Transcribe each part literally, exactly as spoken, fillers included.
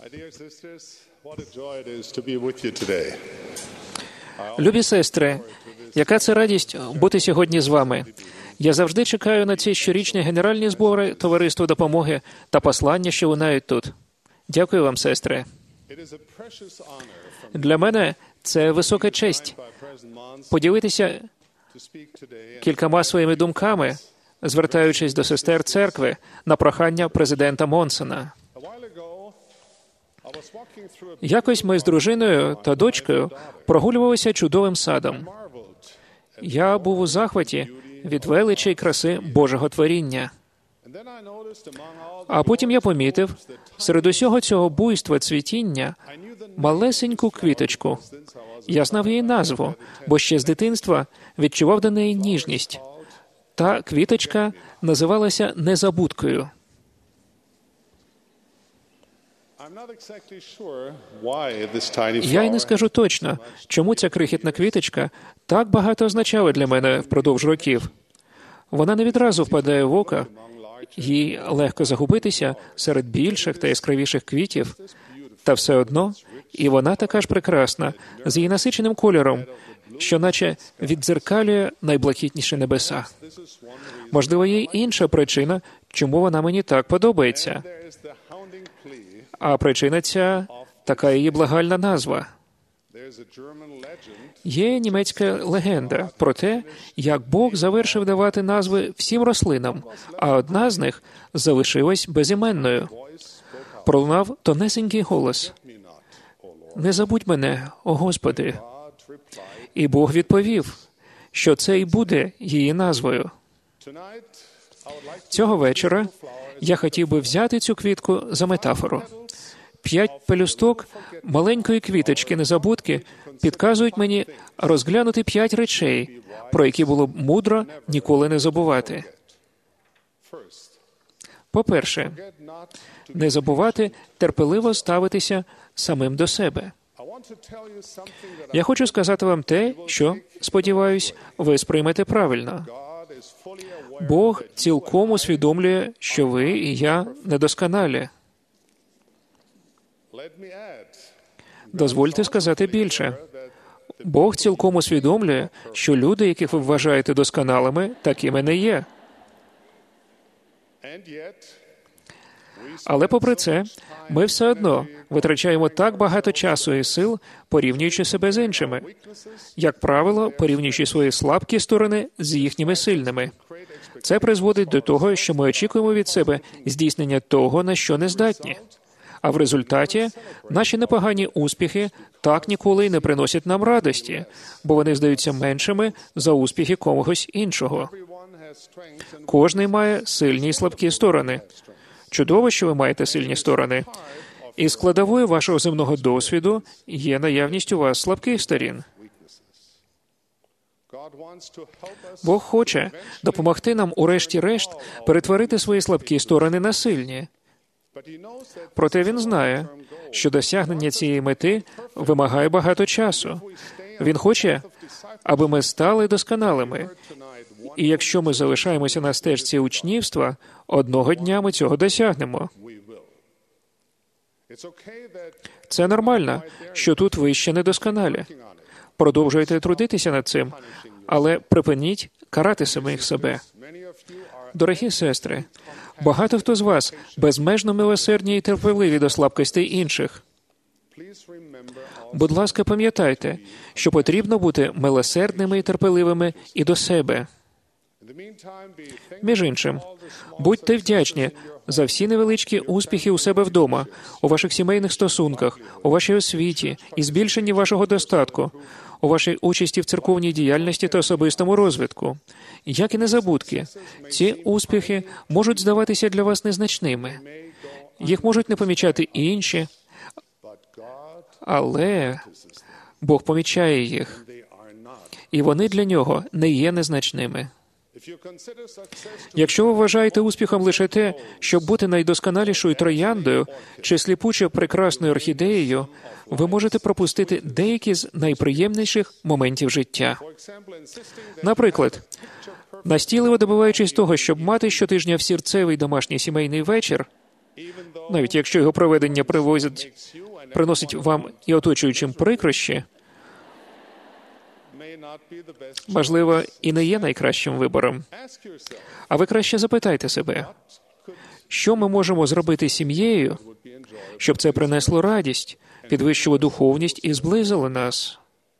Любі сестри, яка це радість бути сьогодні з вами. Я завжди чекаю на ці щорічні генеральні збори Товариства допомоги та послання, що лунають тут. Дякую вам, сестри. Для мене це висока честь поділитися кількома своїми думками, звертаючись до сестер церкви на прохання президента Монсона. Якось ми з дружиною та дочкою прогулювалися чудовим садом. Я був у захваті від величі й краси Божого творіння. А потім я помітив, серед усього цього буйства цвітіння, малесеньку квіточку. Я знав її назву, бо ще з дитинства відчував до неї ніжність. Та квіточка називалася Незабудкою. Я й не скажу точно, чому ця крихітна квіточка так багато означала для мене впродовж років. Вона не відразу впадає в око, їй легко загубитися серед більших та яскравіших квітів, та все одно і вона така ж прекрасна, з її насиченим кольором, що наче віддзеркалює найблакитніші небеса. Можливо, є й інша причина, чому вона мені так подобається. А причина ця – така її благальна назва. Є німецька легенда про те, як Бог завершив давати назви всім рослинам, а одна з них залишилась безіменною. Пролунав тонесенький голос: «Не забудь мене, о Господи!» І Бог відповів, що це і буде її назвою. Цього вечора я хотів би взяти цю квітку за метафору. П'ять пелюсток маленької квіточки незабудки підказують мені розглянути п'ять речей, про які було б мудро ніколи не забувати. По-перше, не забувати терпеливо ставитися самим до себе. Я хочу сказати вам те, що, сподіваюсь, ви сприймете правильно. Бог цілком усвідомлює, що ви і я недосконалі. Дозвольте сказати більше. Бог цілком усвідомлює, що люди, яких ви вважаєте досконалими, такими не є. Але попри це, ми все одно витрачаємо так багато часу і сил, порівнюючи себе з іншими. Як правило, порівнюючи свої слабкі сторони з їхніми сильними. Це призводить до того, що ми очікуємо від себе здійснення того, на що не здатні. А в результаті наші непогані успіхи так ніколи й не приносять нам радості, бо вони здаються меншими за успіхи когось іншого. Кожний має сильні і слабкі сторони. Чудово, що ви маєте сильні сторони. І складовою вашого земного досвіду є наявність у вас слабких сторін. Бог хоче допомогти нам урешті-решт перетворити свої слабкі сторони на сильні. Проте Він знає, що досягнення цієї мети вимагає багато часу. Він хоче, аби ми стали досконалими. І якщо ми залишаємося на стежці учнівства, одного дня ми цього досягнемо. Це нормально, що тут ви ще недосконалі. Продовжуйте трудитися над цим, але припиніть карати самих себе. Дорогі сестри, багато хто з вас безмежно милосердні і терпеливі до слабкостей інших. Будь ласка, пам'ятайте, що потрібно бути милосердними і терпеливими і до себе. Між іншим, будьте вдячні за всі невеличкі успіхи у себе вдома, у ваших сімейних стосунках, у вашій освіті і збільшенні вашого достатку, у вашій участі в церковній діяльності та особистому розвитку. Як і незабудки, ці успіхи можуть здаватися для вас незначними. Їх можуть не помічати інші, але Бог помічає їх, і вони для Нього не є незначними. Якщо ви вважаєте успіхом лише те, щоб бути найдосконалішою трояндою чи сліпучо прекрасною орхідеєю, ви можете пропустити деякі з найприємніших моментів життя. Наприклад, настійливо добиваючись того, щоб мати щотижня всірцевий домашній сімейний вечір, навіть якщо його проведення привозить, приносить вам і оточуючим прикрощі, можливо, і не є найкращим вибором. А ви краще запитайте себе, що ми можемо зробити сім'єю, щоб це принесло радість, підвищило духовність і зблизило нас.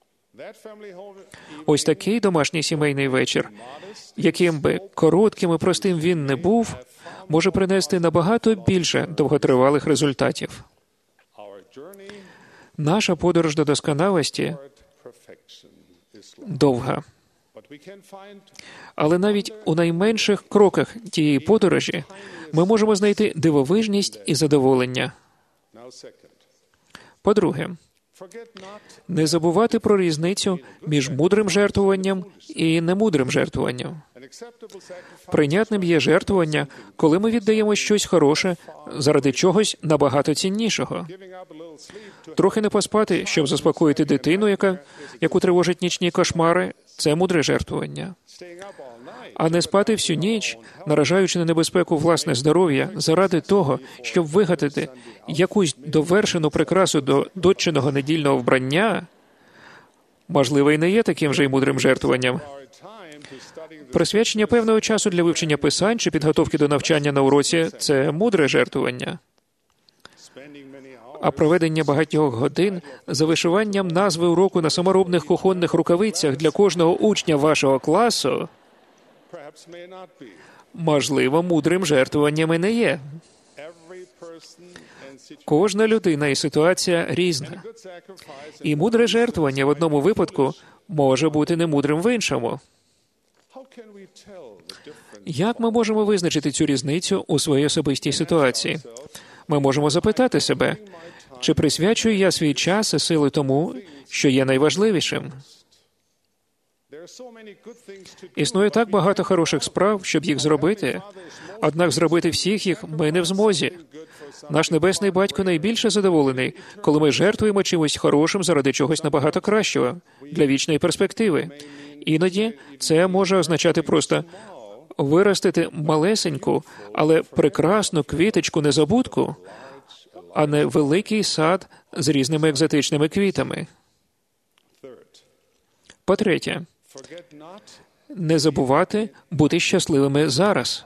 Ось такий домашній сімейний вечір, яким би коротким і простим він не був, може принести набагато більше довготривалих результатів. Наша подорож до досконалості довга. Але навіть у найменших кроках тієї подорожі ми можемо знайти дивовижність і задоволення. По-друге, не забувати про різницю між мудрим жертвуванням і немудрим жертвуванням. Прийнятним є жертвування, коли ми віддаємо щось хороше заради чогось набагато ціннішого. Трохи не поспати, щоб заспокоїти дитину, яка, яку тривожать нічні кошмари, це мудре жертвування. А не спати всю ніч, наражаючи на небезпеку власне здоров'я, заради того, щоб вигадати якусь довершену прикрасу до дочиного недільного вбрання, можливо, і не є таким же й мудрим жертвуванням. Присвячення певного часу для вивчення писань чи підготовки до навчання на уроці – це мудре жертвування. А проведення багатьох годин за вишиванням назви уроку на саморобних кухонних рукавицях для кожного учня вашого класу, можливо, мудрим жертвуванням і не є. Кожна людина і ситуація різна. І мудре жертвування в одному випадку може бути немудрим в іншому. Як ми можемо визначити цю різницю у своїй особистій ситуації? Ми можемо запитати себе, чи присвячую я свій час і сили тому, що є найважливішим? Існує так багато хороших справ, щоб їх зробити, однак зробити всіх їх ми не в змозі. Наш Небесний Батько найбільше задоволений, коли ми жертвуємо чимось хорошим заради чогось набагато кращого, для вічної перспективи. Іноді це може означати просто виростити малесеньку, але прекрасну квіточку-незабудку, а не великий сад з різними екзотичними квітами. По-третє, не забувати бути щасливими зараз.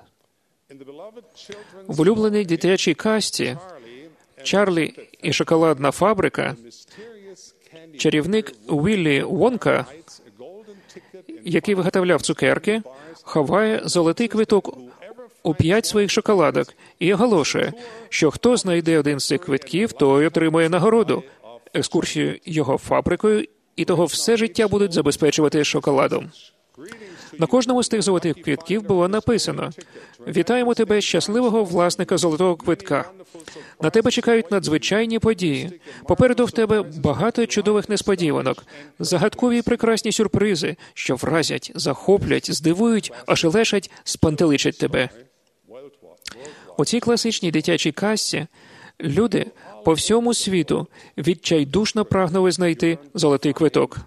В улюбленій дитячій казці «Чарлі і шоколадна фабрика» чарівник Віллі Вонка, який виготовляв цукерки, ховає золотий квиток у п'ять своїх шоколадок і оголошує, що хто знайде один з цих квитків, той отримує нагороду, екскурсію його фабрикою, і того все життя будуть забезпечувати шоколадом. На кожному з тих золотих квитків було написано: «Вітаємо тебе, щасливого власника золотого квитка. На тебе чекають надзвичайні події. Попереду в тебе багато чудових несподіванок, загадкові і прекрасні сюрпризи, що вразять, захоплять, здивують, ошелешать, спантеличать тебе». У цій класичній дитячій казці люди по всьому світу відчайдушно прагнули знайти золотий квиток.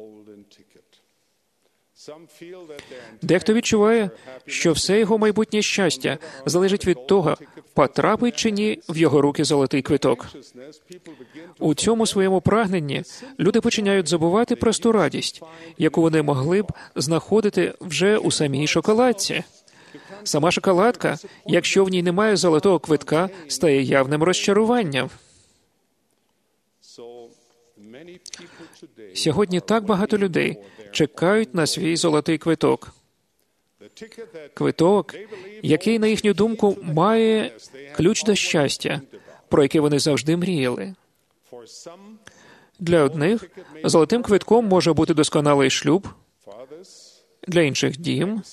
Дехто відчуває, що все його майбутнє щастя залежить від того, потрапить чи ні в його руки золотий квиток. У цьому своєму прагненні люди починають забувати просту радість, яку вони могли б знаходити вже у самій шоколадці. Сама шоколадка, якщо в ній немає золотого квитка, стає явним розчаруванням. Сьогодні так багато людей чекають на свій золотий квиток. Квиток, який, на їхню думку, має ключ до щастя, про яке вони завжди мріяли. Для одних золотим квитком може бути досконалий шлюб, для інших – дім,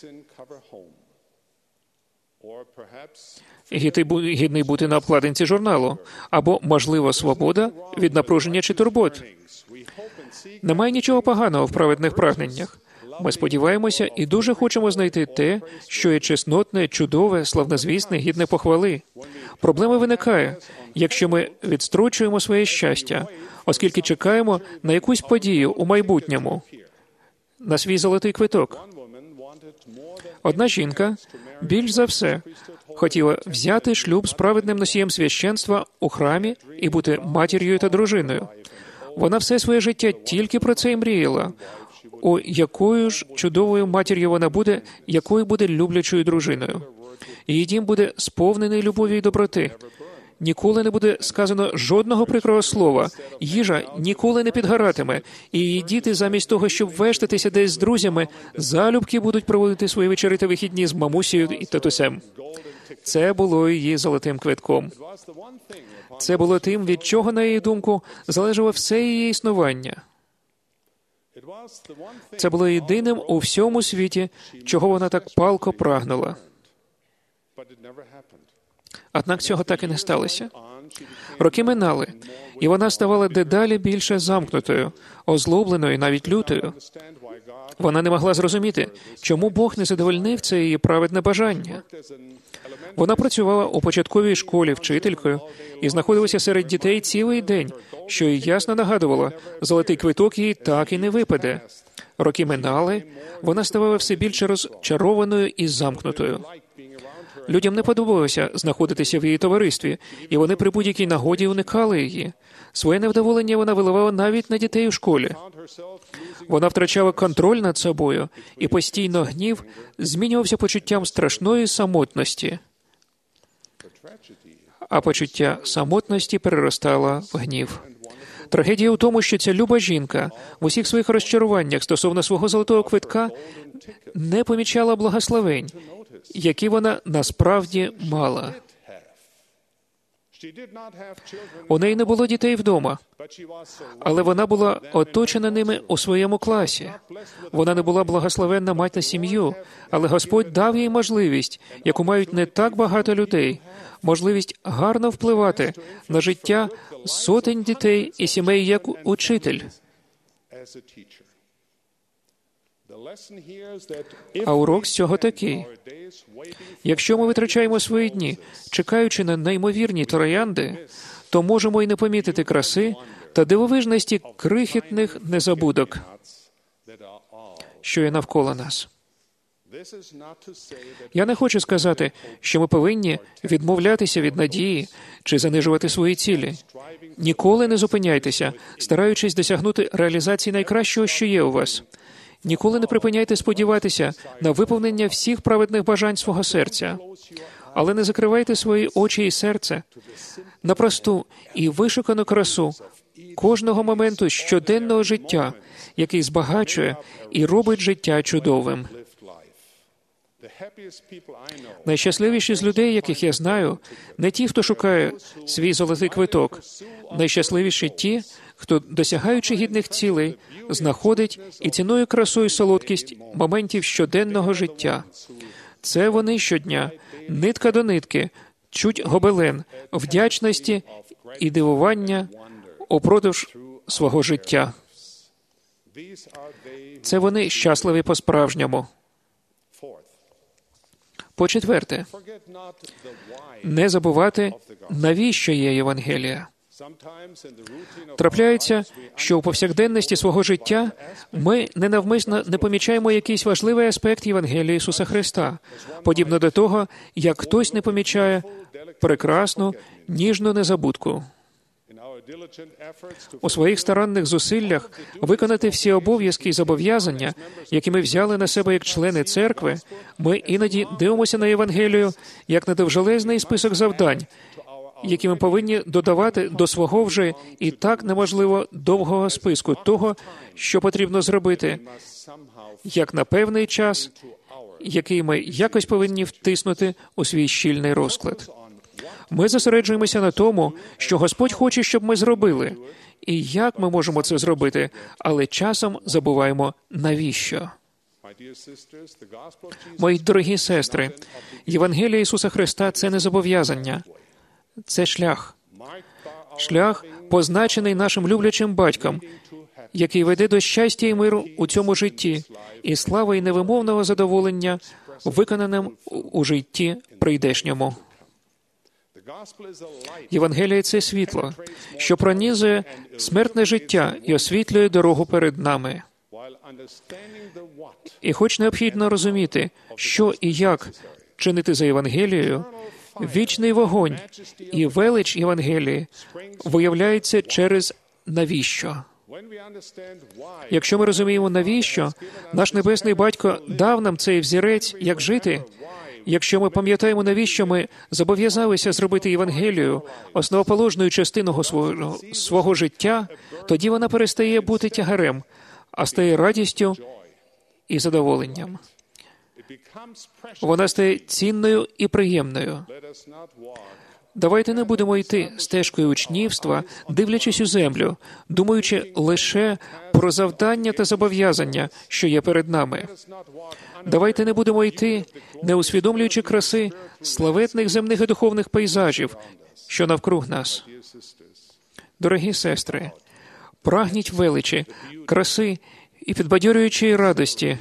гідний бути на обкладинці журналу, або, можливо, свобода від напруження чи турбот. Немає нічого поганого в праведних прагненнях. Ми сподіваємося і дуже хочемо знайти те, що є чеснотне, чудове, славнозвісне, гідне похвали. Проблема виникає, якщо ми відстрочуємо своє щастя, оскільки чекаємо на якусь подію у майбутньому, на свій золотий квиток. Одна жінка більш за все хотіла взяти шлюб з праведним носієм священства у храмі і бути матір'ю та дружиною. Вона все своє життя тільки про це й мріяла. О, якою ж чудовою матір'ю вона буде, якою буде люблячою дружиною. Її дім буде сповнений любові і доброти. Ніколи не буде сказано жодного прикрого слова. Їжа ніколи не підгоратиме. І її діти, замість того, щоб вештатися десь з друзями, залюбки будуть проводити свої вечори та вихідні з мамусею і татусем. Це було її золотим квитком. Це було тим, від чого, на її думку, залежало все її існування. Це було єдиним у всьому світі, чого вона так палко прагнула. Однак цього так і не сталося. Роки минали, і вона ставала дедалі більше замкнутою, озлобленою, навіть лютою. Вона не могла зрозуміти, чому Бог не задовольнив це її праведне бажання. Вона працювала у початковій школі вчителькою і знаходилася серед дітей цілий день, що їй ясно нагадувало, золотий квиток їй так і не випаде. Роки минали, вона ставала все більше розчарованою і замкнутою. Людям не подобалося знаходитися в її товаристві, і вони при будь-якій нагоді уникали її. Своє невдоволення вона виливала навіть на дітей у школі. Вона втрачала контроль над собою, і постійно гнів змінювався почуттям страшної самотності. А почуття самотності переростало в гнів. Трагедія у тому, що ця люба жінка в усіх своїх розчаруваннях стосовно свого золотого квитка не помічала благословень, які вона насправді мала. У неї не було дітей вдома, але вона була оточена ними у своєму класі. Вона не була благословенна мать на сім'ю, але Господь дав їй можливість, яку мають не так багато людей, можливість гарно впливати на життя сотень дітей і сімей як учитель. А урок з цього такий. Якщо ми витрачаємо свої дні, чекаючи на неймовірні троянди, то можемо й не помітити краси та дивовижності крихітних незабудок, що є навколо нас. Я не хочу сказати, що ми повинні відмовлятися від надії чи занижувати свої цілі. Ніколи не зупиняйтеся, стараючись досягнути реалізації найкращого, що є у вас. Ніколи не припиняйте сподіватися на виповнення всіх праведних бажань свого серця. Але не закривайте свої очі і серце на просту і вишукану красу кожного моменту щоденного життя, який збагачує і робить життя чудовим. Найщасливіші з людей, яких я знаю, не ті, хто шукає свій золотий квиток. Найщасливіші ті, хто, досягаючи гідних цілей, знаходить і цінує красу і солодкість моментів щоденного життя. Це вони щодня, нитка до нитки, чуть гобелен вдячності і дивування упродовж свого життя. Це вони щасливі по-справжньому. По-четверте, не забувати, навіщо є Євангелія. Трапляється, що у повсякденності свого життя ми ненавмисно не помічаємо якийсь важливий аспект Євангелія Ісуса Христа, подібно до того, як хтось не помічає прекрасну, ніжну незабудку. У своїх старанних зусиллях виконати всі обов'язки і зобов'язання, які ми взяли на себе як члени церкви, ми іноді дивимося на Євангелію як на довжелезний список завдань, які ми повинні додавати до свого вже і так неможливо довгого списку того, що потрібно зробити, як на певний час, який ми якось повинні втиснути у свій щільний розклад. Ми зосереджуємося на тому, що Господь хоче, щоб ми зробили, і як ми можемо це зробити, але часом забуваємо, навіщо. Мої дорогі сестри, Євангелія Ісуса Христа – це не зобов'язання, це шлях. Шлях, позначений нашим люблячим батьком, який веде до щастя і миру у цьому житті, і слави і невимовного задоволення, виконаним у житті прийдешньому. Євангелія – це світло, що пронизує смертне життя і освітлює дорогу перед нами. І хоч необхідно розуміти, що і як чинити за Євангелією, вічний вогонь і велич Євангелії виявляється через навіщо. Якщо ми розуміємо, навіщо, наш Небесний Батько дав нам цей взірець, як жити, якщо ми пам'ятаємо, навіщо ми зобов'язалися зробити Євангелію основоположною частиною свого, свого життя, тоді вона перестає бути тягарем, а стає радістю і задоволенням. Вона стає цінною і приємною. Давайте не будемо йти стежкою учнівства, дивлячись у землю, думаючи лише про завдання та зобов'язання, що є перед нами. Давайте не будемо йти, не усвідомлюючи краси славетних земних і духовних пейзажів, що навкруг нас. Дорогі сестри, прагніть величі, краси і підбадьорюючої радості,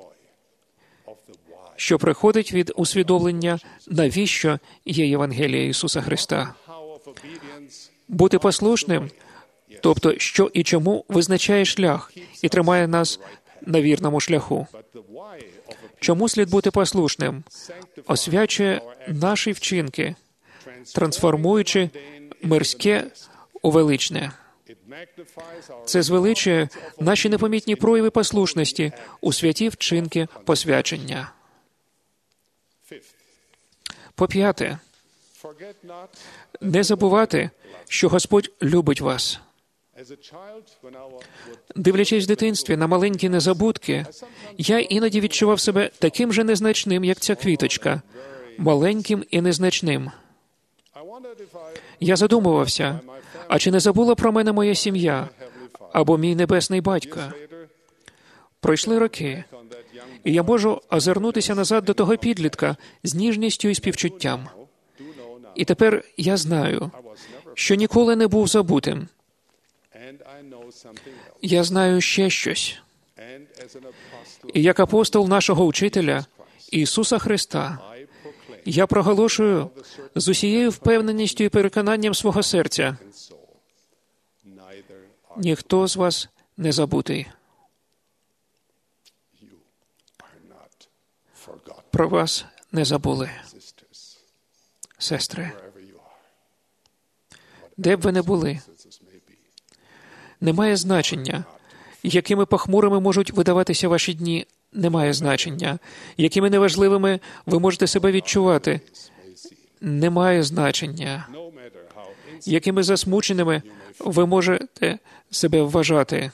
що приходить від усвідомлення, навіщо є Євангелія Ісуса Христа. Бути послушним, тобто що і чому визначає шлях і тримає нас на вірному шляху. Чому слід бути послушним? Освячує наші вчинки, трансформуючи мирське у величне. Це звеличує наші непомітні прояви послушності у святі вчинки посвячення. По-п'яте, не забувати, що Господь любить вас. Дивлячись в дитинстві на маленькі незабудки, я іноді відчував себе таким же незначним, як ця квіточка, маленьким і незначним. Я задумувався, а чи не забула про мене моя сім'я або мій небесний батько? Пройшли роки, і я можу озирнутися назад до того підлітка з ніжністю і співчуттям. І тепер я знаю, що ніколи не був забутим. Я знаю ще щось. І як апостол нашого учителя, Ісуса Христа, я проголошую з усією впевненістю і переконанням свого серця: ніхто з вас не забутий. Про вас не забули. Сестри, де б ви не були, немає значення, якими похмурими можуть видаватися ваші дні, немає значення, якими неважливими ви можете себе відчувати, немає значення, якими засмученими ви можете себе вважати,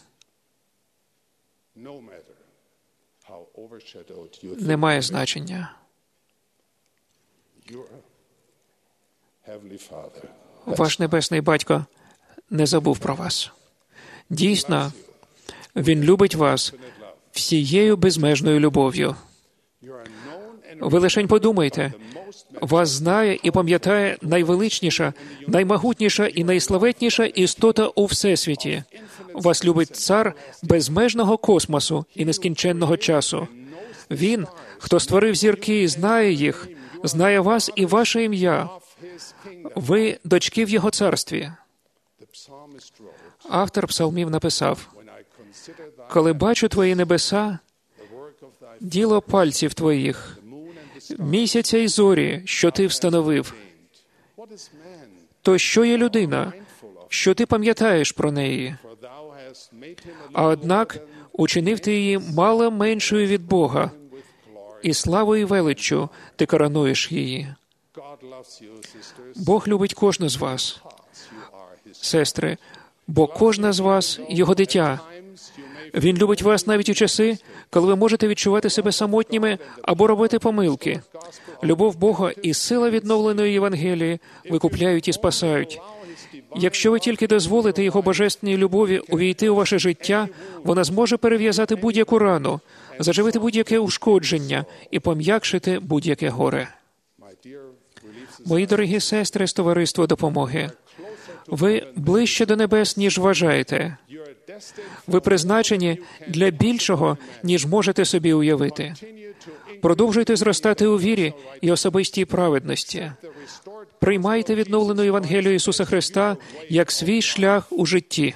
немає значення. Ваш Небесний Батько не забув про вас. Дійсно, Він любить вас всією безмежною любов'ю. Ви лишень подумайте, вас знає і пам'ятає найвеличніша, наймогутніша і найславетніша істота у Всесвіті. Вас любить цар безмежного космосу і нескінченного часу. Він, хто створив зірки і знає їх, знає вас і ваше ім'я. Ви – дочки в Його царстві. Автор псалмів написав: «Коли бачу Твої небеса, діло пальців Твоїх, місяця й зорі, що Ти встановив, то що є людина, що Ти пам'ятаєш про неї? А однак учинив Ти її мало меншою від Бога, і славою і величчю Ти коронуєш її». Бог любить кожну з вас, сестри, бо кожна з вас – Його дитя. Він любить вас навіть у часи, коли ви можете відчувати себе самотніми або робити помилки. Любов Бога і сила відновленої Євангелії викупляють і спасають. Якщо ви тільки дозволите Його божественній любові увійти у ваше життя, вона зможе перев'язати будь-яку рану, заживити будь-яке ушкодження і пом'якшити будь-яке горе. Мої дорогі сестри з товариства допомоги, ви ближче до небес, ніж вважаєте. Ви призначені для більшого, ніж можете собі уявити. Продовжуйте зростати у вірі і особистій праведності. Приймайте відновлену Євангелію Ісуса Христа як свій шлях у житті.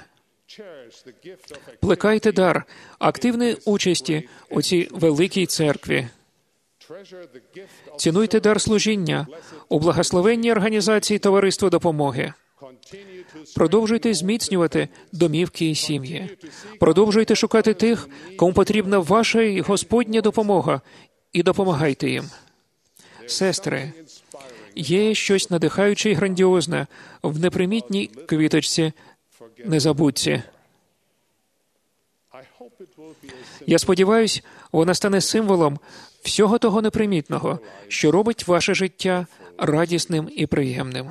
Плекайте дар активної участі у цій великій церкві. Цінуйте дар служіння у благословенній організації Товариства допомоги. Продовжуйте зміцнювати домівки і сім'ї. Продовжуйте шукати тих, кому потрібна ваша і Господня допомога, і допомагайте їм. Сестри, є щось надихаюче і грандіозне в непримітній квіточці незабудці. Я сподіваюся, вона стане символом всього того непримітного, що робить ваше життя радісним і приємним.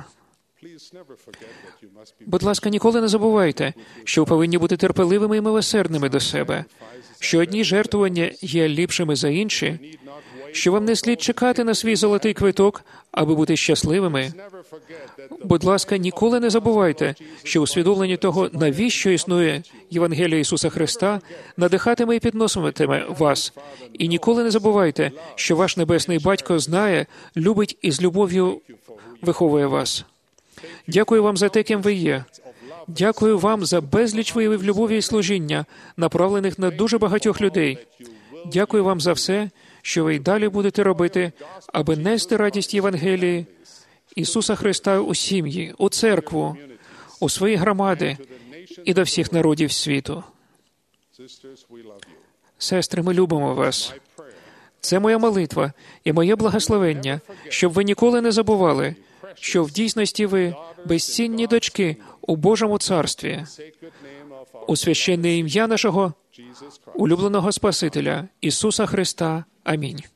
Будь ласка, ніколи не забувайте, що ви повинні бути терпеливими і милосердними до себе, що одні жертвування є ліпшими за інші, що вам не слід чекати на свій золотий квиток, аби бути щасливими. Будь ласка, ніколи не забувайте, що усвідомлення того, навіщо існує Євангелія Ісуса Христа, надихатиме і підноситиме вас. І ніколи не забувайте, що ваш Небесний Батько знає, любить і з любов'ю виховує вас. Дякую вам за те, ким ви є. Дякую вам за безліч виявів любові і служіння, направлених на дуже багатьох людей. Дякую вам за все, що ви й далі будете робити, аби нести радість Євангелії Ісуса Христа у сім'ї, у церкву, у свої громади і до всіх народів світу. Сестри, ми любимо вас. Це моя молитва і моє благословення, щоб ви ніколи не забували, що в дійсності ви безцінні дочки у Божому Царстві, у священне ім'я нашого улюбленого Спасителя Ісуса Христа. Амінь.